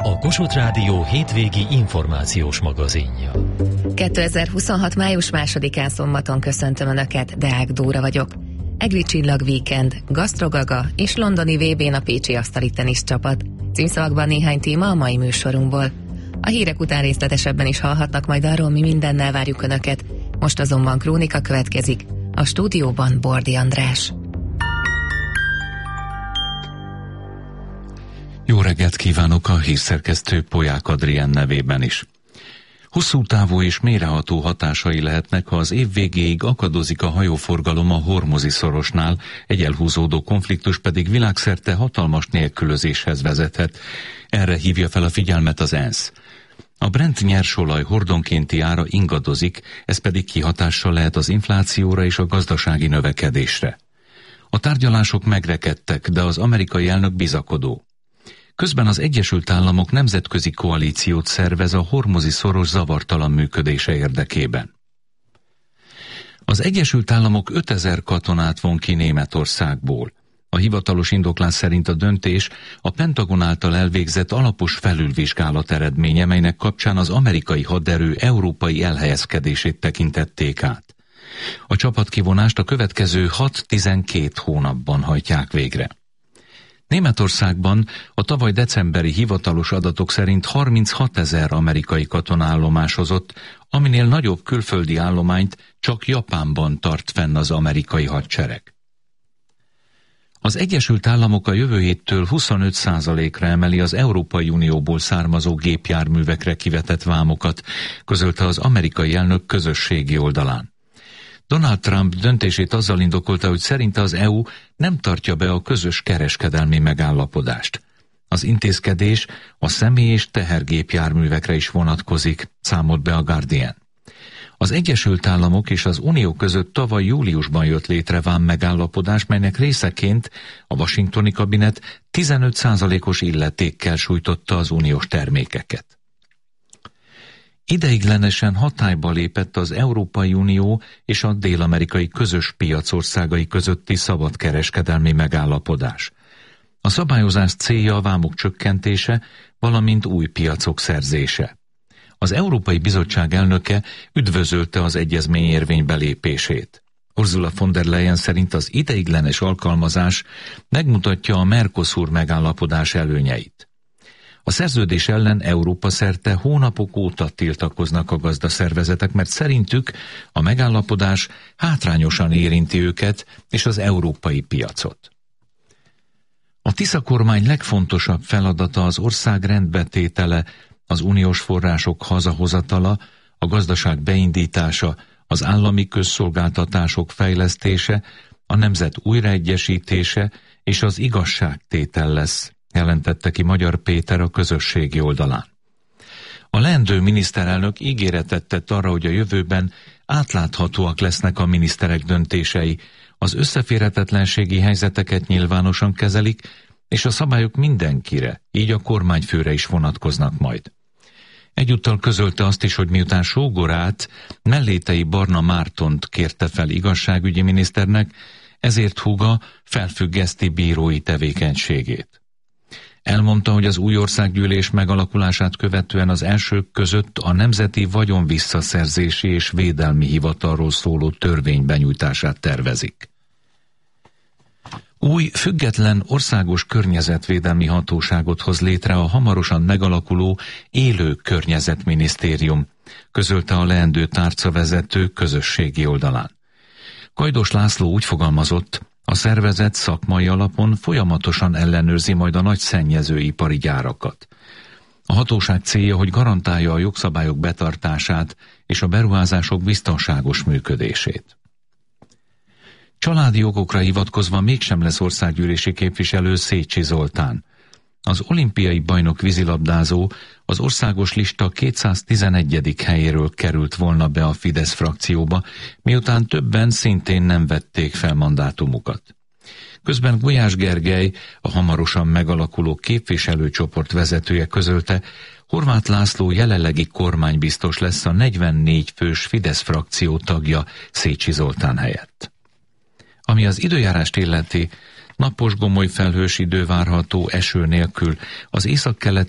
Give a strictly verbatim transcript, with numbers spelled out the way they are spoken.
a Kossuth Rádió hétvégi információs magazinja. kétezer-huszonhat. május másodikán szombaton köszöntöm Önöket, Deák Dóra vagyok. Egri Csillag Weekend, Gasztrogaga és londoni vé bén a pécsi asztali teniszcsapat. Címszavakban néhány téma a mai műsorunkból. A hírek után részletesebben is hallhatnak majd arról, mi mindennel várjuk Önöket. Most azonban krónika következik. A stúdióban Bordi András. Jó reggelt kívánok a hírszerkesztő Polyák Adrien nevében is. Hosszú távú és mélyreható hatásai lehetnek, ha az év végéig akadozik a hajóforgalom a Hormuzi szorosnál, egy elhúzódó konfliktus pedig világszerte hatalmas nélkülözéshez vezethet. Erre hívja fel a figyelmet az ENSZ. A Brent nyersolaj hordonkénti ára ingadozik, ez pedig kihatással lehet az inflációra és a gazdasági növekedésre. A tárgyalások megrekedtek, de az amerikai elnök bizakodó. Közben az Egyesült Államok nemzetközi koalíciót szervez a Hormuzi szoros zavartalan működése érdekében. Az Egyesült Államok ötezer katonát von ki Németországból. A hivatalos indoklás szerint a döntés a Pentagon által elvégzett alapos felülvizsgálat eredménye, melynek kapcsán az amerikai haderő európai elhelyezkedését tekintették át. A csapatkivonást a következő hat-tizenkét hónapban hajtják végre. Németországban a tavaly decemberi hivatalos adatok szerint harminchatezer amerikai katona állomásozott, aminél nagyobb külföldi állományt csak Japánban tart fenn az amerikai hadsereg. Az Egyesült Államok a jövő héttől huszonöt százalékra emeli az Európai Unióból származó gépjárművekre kivetett vámokat, közölte az amerikai elnök közösségi oldalán. Donald Trump döntését azzal indokolta, hogy szerinte az é u nem tartja be a közös kereskedelmi megállapodást. Az intézkedés a személy- és tehergépjárművekre is vonatkozik, számolt be a Guardian. Az Egyesült Államok és az Unió között tavaly júliusban jött létre vám megállapodás, melynek részeként a washingtoni kabinet tizenöt százalékos illetékkel sújtotta az uniós termékeket. Ideiglenesen hatályba lépett az Európai Unió és a dél-amerikai közös piac országai közötti szabadkereskedelmi megállapodás. A szabályozás célja a vámok csökkentése, valamint új piacok szerzése. Az Európai Bizottság elnöke üdvözölte az egyezmény érvénybe lépését. Ursula von der Leyen szerint az ideiglenes alkalmazás megmutatja a Mercosur megállapodás előnyeit. A szerződés ellen Európa szerte hónapok óta tiltakoznak a gazdaszervezetek, mert szerintük a megállapodás hátrányosan érinti őket és az európai piacot. A Tisza kormány legfontosabb feladata az ország rendbetétele, az uniós források hazahozatala, a gazdaság beindítása, az állami közszolgáltatások fejlesztése, a nemzet újraegyesítése és az igazságtétel lesz, jelentette ki Magyar Péter a közösségi oldalán. A leendő miniszterelnök ígéretet tett arra, hogy a jövőben átláthatóak lesznek a miniszterek döntései, az összeférhetetlenségi helyzeteket nyilvánosan kezelik, és a szabályok mindenkire, így a kormányfőre is vonatkoznak majd. Egyúttal közölte azt is, hogy miután sógorát, Mellétei Barna Mártont kérte fel igazságügyi miniszternek, ezért húga felfüggeszti bírói tevékenységét. Elmondta, hogy az új országgyűlés megalakulását követően az elsők között a Nemzeti Vagyonvisszaszerzési és Védelmi Hivatalról szóló törvény benyújtását tervezik. Új, független országos környezetvédelmi hatóságot hoz létre a hamarosan megalakuló Élő Környezetminisztérium, közölte a leendő tárcavezető közösségi oldalán. Kajdos László úgy fogalmazott, a szervezet szakmai alapon folyamatosan ellenőrzi majd a nagy szennyezőipari gyárakat. A hatóság célja, hogy garantálja a jogszabályok betartását és a beruházások biztonságos működését. Családi okokra hivatkozva mégsem lesz országgyűlési képviselő Szécsi Zoltán. Az olimpiai bajnok vízilabdázó az országos lista kétszáztizenegyedik helyéről került volna be a Fidesz frakcióba, miután többen szintén nem vették fel mandátumukat. Közben Gulyás Gergely, a hamarosan megalakuló képviselőcsoport vezetője közölte, Horváth László jelenlegi kormánybiztos lesz a negyvennégy fős Fidesz frakció tagja Szécsi Zoltán helyett. Ami az időjárást illeti, napos gomoly felhős idő várható eső nélkül, az északkeleti